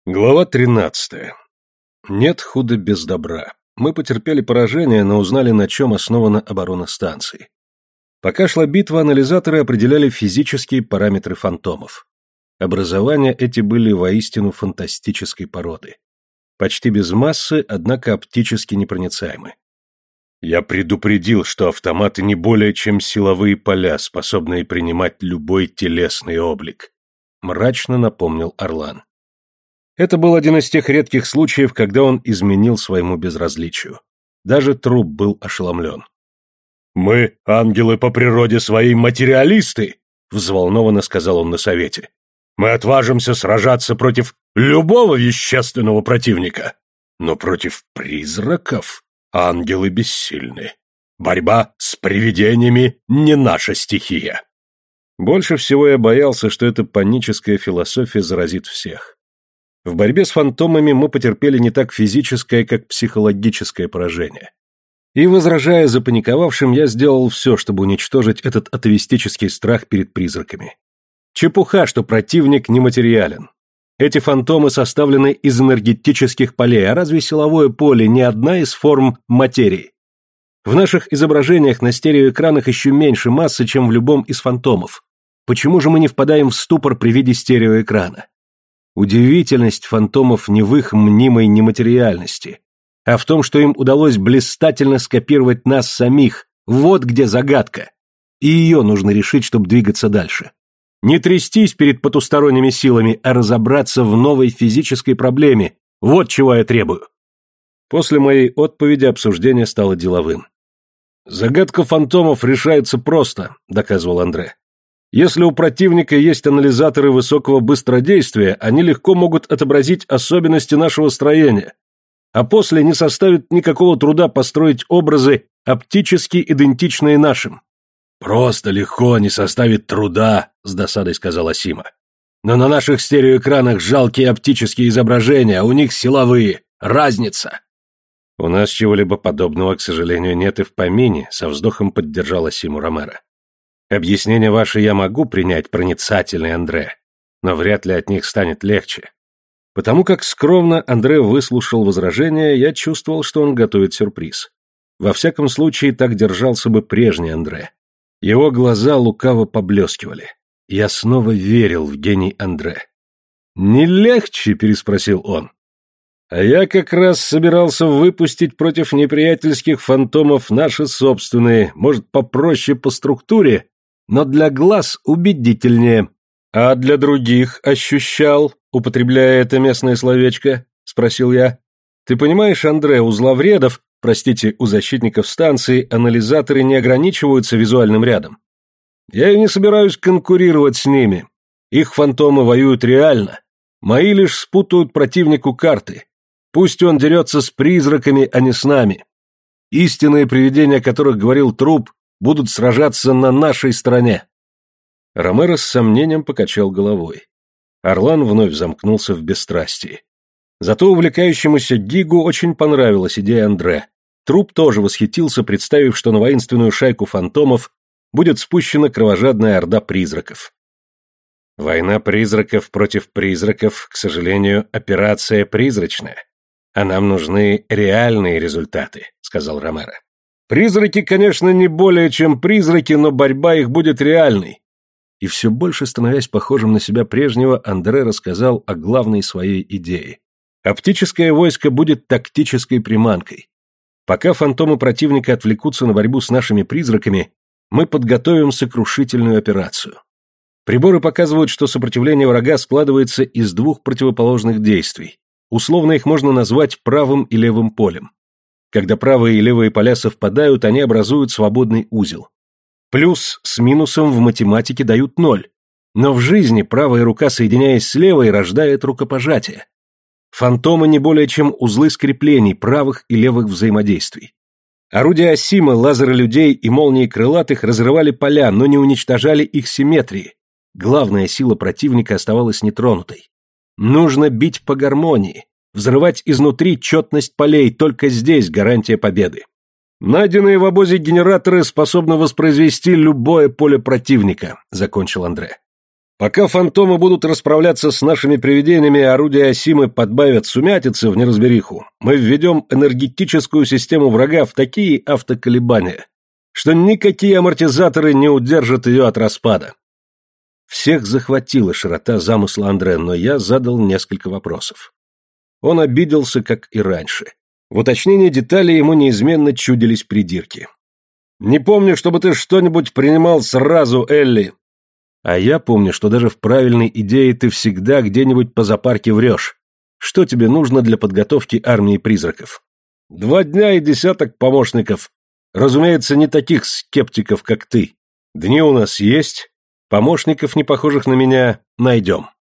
Глава 13. Нет худа без добра. Мы потерпели поражение, но узнали, на чем основана оборона станции. Пока шла битва, анализаторы определяли физические параметры фантомов. Образования эти были воистину фантастической породы. Почти без массы, однако оптически непроницаемы. Я предупредил, что автоматы не более чем силовые поля, способные принимать любой телесный облик. Мрачно напомнил Орлан. Это был один из тех редких случаев, когда он изменил своему безразличию. Даже труп был ошеломлен. «Мы, ангелы по природе своей, материалисты!» — взволнованно сказал он на совете. «Мы отважимся сражаться против любого вещественного противника, но против призраков ангелы бессильны. Борьба с привидениями не наша стихия». Больше всего я боялся, что эта паническая философия заразит всех. В борьбе с фантомами мы потерпели не так физическое, как психологическое поражение. И, возражая запаниковавшим, я сделал все, чтобы уничтожить этот атовистический страх перед призраками. Чепуха, что противник нематериален. Эти фантомы составлены из энергетических полей, а разве силовое поле не одна из форм материи? В наших изображениях на стереоэкранах еще меньше массы, чем в любом из фантомов. Почему же мы не впадаем в ступор при виде стереоэкрана? Удивительность фантомов не в их мнимой нематериальности, а в том, что им удалось блистательно скопировать нас самих. Вот где загадка. И ее нужно решить, чтобы двигаться дальше. Не трястись перед потусторонними силами, а разобраться в новой физической проблеме. Вот чего я требую. После моей отповеди обсуждение стало деловым. «Загадка фантомов решается просто», — доказывал Андре. «Если у противника есть анализаторы высокого быстродействия, они легко могут отобразить особенности нашего строения, а после не составит никакого труда построить образы, оптически идентичные нашим». «Просто легко не составит труда», — с досадой сказала Сима. «Но на наших стереоэкранах жалкие оптические изображения, а у них силовые. Разница». «У нас чего-либо подобного, к сожалению, нет и в помине», — со вздохом поддержала Симу Ромеро. «Объяснение ваше я могу принять, проницательный Андре, но вряд ли от них станет легче». Потому как скромно Андре выслушал возражения, я чувствовал, что он готовит сюрприз. Во всяком случае, так держался бы прежний Андре. Его глаза лукаво поблескивали. Я снова верил в гений Андре. «Не легче?» — переспросил он. «А я как раз собирался выпустить против неприятельских фантомов наши собственные, может, попроще по структуре, но для глаз убедительнее. А для других ощущал, употребляя это местное словечко?» — спросил я. «Ты понимаешь, Андре, у зловредов, простите, у защитников станции, анализаторы не ограничиваются визуальным рядом. Я и не собираюсь конкурировать с ними. Их фантомы воюют реально. Мои лишь спутают противнику карты. Пусть он дерется с призраками, а не с нами. Истинные привидения, о которых говорил труп, будут сражаться на нашей стороне». Ромеро с сомнением покачал головой. Орлан вновь замкнулся в бесстрастии. Зато увлекающемуся Гигу очень понравилась идея Андре. Труп тоже восхитился, представив, что на воинственную шайку фантомов будет спущена кровожадная орда призраков. «Война призраков против призраков, к сожалению, операция призрачная. А нам нужны реальные результаты», — сказал Ромеро. «Призраки, конечно, не более чем призраки, но борьба их будет реальной». И все больше становясь похожим на себя прежнего, Андре рассказал о главной своей идее. Оптическое войско будет тактической приманкой. Пока фантомы противника отвлекутся на борьбу с нашими призраками, мы подготовим сокрушительную операцию. Приборы показывают, что сопротивление врага складывается из двух противоположных действий. Условно их можно назвать правым и левым полем. Когда правые и левые поля совпадают, они образуют свободный узел. Плюс с минусом в математике дают 0. Но в жизни правая рука, соединяясь с левой, рождает рукопожатие. Фантомы не более чем узлы скреплений правых и левых взаимодействий. Орудия Асима, лазеры людей и молнии крылатых разрывали поля, но не уничтожали их симметрии. Главная сила противника оставалась нетронутой. Нужно бить по гармонии, взрывать изнутри четность полей, только здесь гарантия победы. «Найденные в обозе генераторы способны воспроизвести любое поле противника», — закончил Андре. Пока фантомы будут расправляться с нашими привидениями, а орудия Осимы подбавят сумятицы в неразбериху, мы введем энергетическую систему врага в такие автоколебания, что никакие амортизаторы не удержат ее от распада. Всех захватила широта замысла Андре, но я задал несколько вопросов. Он обиделся, как и раньше. В уточнении деталей ему неизменно чудились придирки. «Не помню, чтобы ты что-нибудь принимал сразу, Элли». «А я помню, что даже в правильной идее ты всегда где-нибудь по зоопарке врешь. Что тебе нужно для подготовки армии призраков?» 2 дня и 10 помощников. Разумеется, не таких скептиков, как ты. Дни у нас есть, помощников, не похожих на меня, найдем».